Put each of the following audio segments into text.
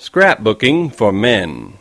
Scrapbooking for Men.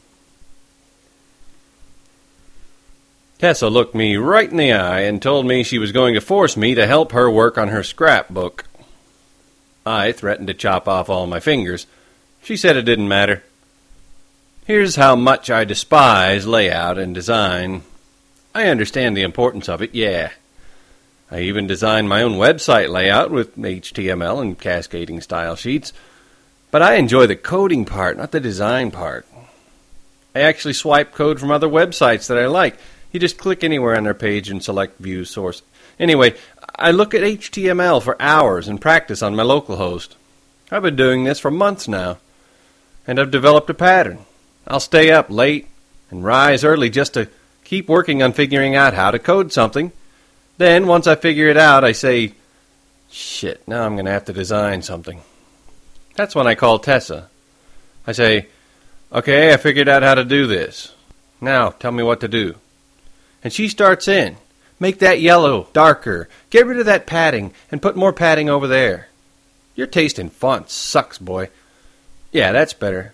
Tessa looked me right in the eye and told me she was going to force me to help her work on her scrapbook. I threatened to chop off all my fingers. She said it didn't matter. Here's how much I despise layout and design. I understand the importance of it, yeah. I even designed my own website layout with HTML and cascading style sheets. But I enjoy the coding part, not the design part. I actually swipe code from other websites that I like. You just click anywhere on their page and select View Source. Anyway, I look at HTML for hours and practice on my local host. I've been doing this for months now, and I've developed a pattern. I'll stay up late and rise early just to keep working on figuring out how to code something. Then, once I figure it out, I say, shit, now I'm going to have to design something. That's when I call Tessa. I say, okay, I figured out how to do this. Now, tell me what to do. And she starts in. Make that yellow darker. Get rid of that padding and put more padding over there. Your taste in fonts sucks, boy. Yeah, that's better.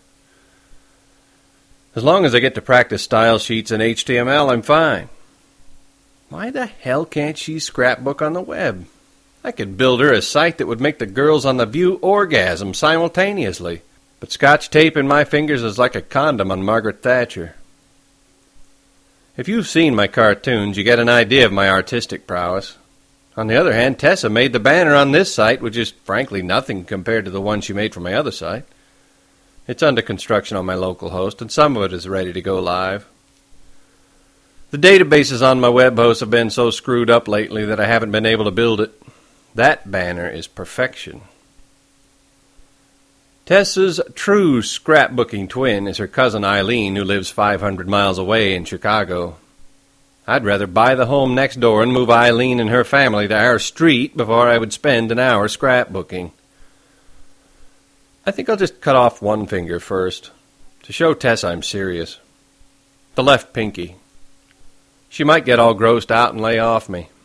As long as I get to practice style sheets and HTML, I'm fine. Why the hell can't she scrapbook on the web? I could build her a site that would make the girls on the View orgasm simultaneously. But Scotch tape in my fingers is like a condom on Margaret Thatcher. If you've seen my cartoons, you get an idea of my artistic prowess. On the other hand, Tessa made the banner on this site, which is frankly nothing compared to the one she made for my other site. It's under construction on my local host, and some of it is ready to go live. The databases on my web host have been so screwed up lately that I haven't been able to build it. That banner is perfection. Tessa's true scrapbooking twin is her cousin Eileen, who lives 500 miles away in Chicago. I'd rather buy the home next door and move Eileen and her family to our street before I would spend an hour scrapbooking. I think I'll just cut off one finger first, to show Tessa I'm serious. The left pinky. She might get all grossed out and lay off me.